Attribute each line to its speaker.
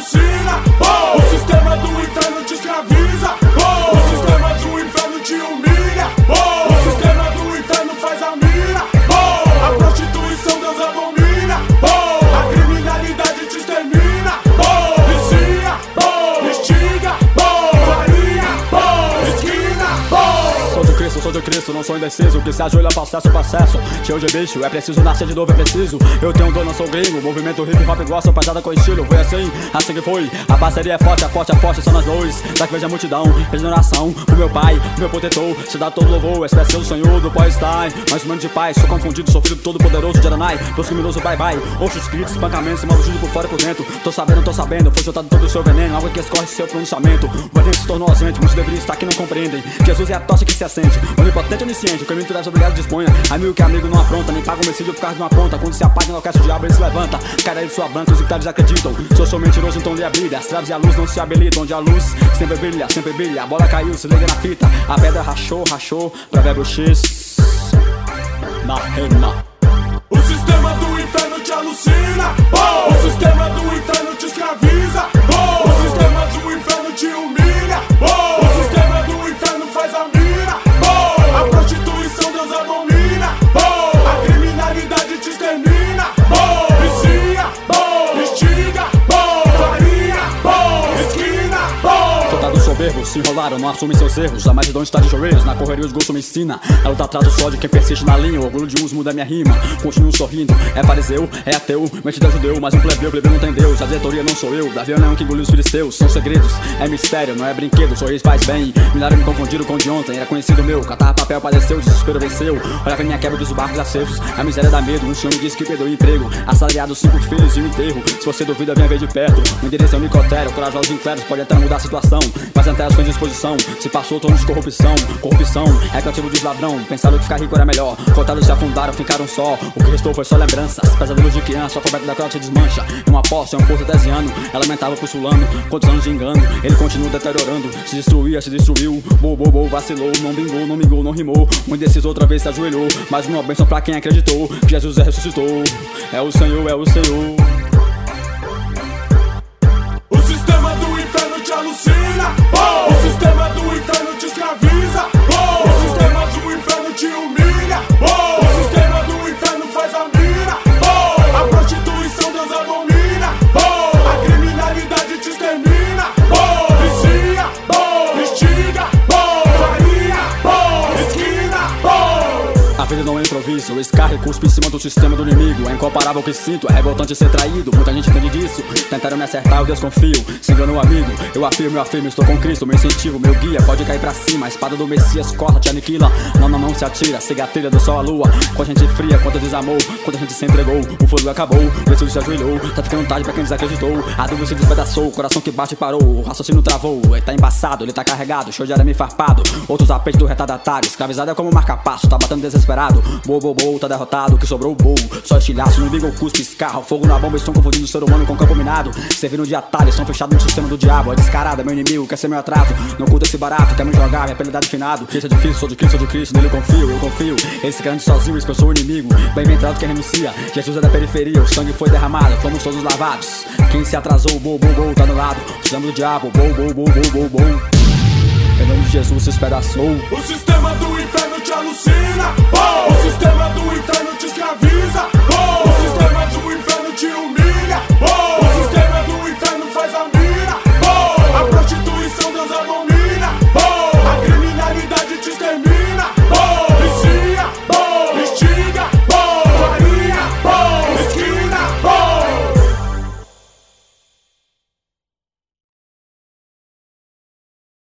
Speaker 1: alucina. O sistema do inferno te escraviza. O sistema do inferno te humilha. O sistema do inferno faz a mira. A prostituição Deus abomina. A criminalidade te extermina. Vicia, instiga, faria, esquina.
Speaker 2: Sou de Cristo, não sou indeciso. Que se ajoelha para o processo. Cheio de bicho, é preciso nascer de novo, é preciso. Eu tenho dor, não sou gringo. Movimento hip hop gosta, pesada com estilo. Foi assim que foi. A parceria é forte, só nós dois. Daqui vejo a multidão, regeneração. O meu pai, o meu protetor. Se dá todo louvor, esse é seu sonho do pós-time. Mas humano de paz, sou confundido, sou filho todo poderoso de Aranai. Dos criminosos, bye bye. Oxos, gritos, espancamentos, mal judo por fora e por dentro. Tô sabendo, foi soltado todo o seu veneno. Algo que escorre seu pronunciamento. O veneno se tornou ausente, muitos deveriam estar aqui, não compreendem. Jesus é a tocha que se acende. Onipotente, onisciente, o caminho tu deves obrigado disponha. Amigo que amigo não apronta, nem paga o homicídio por causa de uma ponta. Quando se apaga, enlouquece o diabo, ele se levanta. Cara de sua branca, os dictados acreditam. Sou mentiroso, então lê a Bíblia. As traves e a luz não se habilitam. Onde a luz sempre brilha. A bola caiu, se liga na fita. A pedra rachou, provérbio X na rema.
Speaker 1: O sistema do inferno te alucina. O sistema do inferno te escraviza. O sistema do inferno te humilha. O sistema do inferno faz a mira. A prostituição Deus abomina. A criminalidade te extermina. Vicia, instiga, faria, esquina.
Speaker 2: Soldados soberbos se enrolaram, não assumem seus erros. A multidão está de joelhos, na correria os gostos me ensina. A luta atrás do só de quem persiste na linha. O orgulho de uns muda minha rima. Continuo sorrindo, é fariseu, é ateu, mente de judeu, mas um plebeu não tem Deus. A diretoria não sou eu, Davi não é um que engoliu os filisteus. São segredos, é mistério, não é brinquedo. Sorriso faz bem, milhares me confundiram com o de ontem. Era conhecido meu, catar papel padeceu, desespero venceu. Olha pra minha quebra dos barcos acessos. A miséria dá medo, um senhor me disse que perdeu o emprego. Assalariado, 5 filhos e um enterro. Se você duvida, venha ver de perto. O endereço é o Nicotério, corajosos incleros pode até mudar a situação. Mas a terra foi disposição, se passou torno de corrupção. Corrupção é cautivo de ladrão. Pensaram que ficar rico era melhor. Cotados se afundaram, ficaram só. O que restou foi só lembranças. Pesadelos de criança, a alfabeto da crowd se desmancha. Em uma posse, é um poço tesiano. Ela lamentava por sulano, quantos anos de engano. Ele continua deteriorando, se destruiu. Vacilou, não vingou, não mingou, não rimou. Um desses outra vez se ajoelhou. Mais uma bênção pra quem acreditou que Jesus ressuscitou. É o Senhor, é o Senhor.
Speaker 1: O sistema do inferno te alucina. O sistema do inferno te escraviza. O sistema do inferno te humilha. O sistema do inferno faz a mira. A prostituição Deus abomina. A criminalidade te extermina. Vicia, instiga, faria, esquina.
Speaker 2: A vida não é improviso, escarre e cuspe em cima do sistema do inimigo. É incomparável o que sinto, é revoltante ser traído. Muita gente entende disso, tentaram me acertar, eu desconfio. Se enganou amigo, eu afirmo, estou com Cristo. Meu incentivo, meu guia, pode cair pra cima. A espada do Messias corta, te aniquila. Não se atira, siga a trilha do sol à lua. Com a gente fria, quanto desamor, quando a gente se entregou. O fogo acabou, Jesus se ajoelhou. Tá ficando tarde pra quem desacreditou. A dúvida se despedaçou, o coração que bate parou. O raciocínio travou, ele tá embaçado, ele tá carregado. Show de arame farpado, outros apetos do retardatário. Escravizado é como marca-passo, tá batendo desesperado. Tá derrotado, o que sobrou o bowl. Só estilhaço, no umbigo, cuspe, escarro. Fogo na bomba, estão confundindo o ser humano com o campo minado. Serviram de atalho, estão fechados no sistema do diabo. É descarado, é meu inimigo, quer ser meu atraso. Não curta esse barato, quer me jogar, minha penalidade finado. Isso é difícil, sou de Cristo, nele eu confio. Ele se garante sozinho, isso que eu sou o inimigo. Bem entrado quem renuncia, Jesus é da periferia. O sangue foi derramado, fomos todos lavados. Quem se atrasou, tá no lado. Sistema do diabo, em nome de Jesus se espedaçou.
Speaker 1: O sistema do inferno te alucina. O sistema do inferno te escraviza. O sistema do inferno te humilha. O sistema do inferno faz a mira. A prostituição Deus abomina.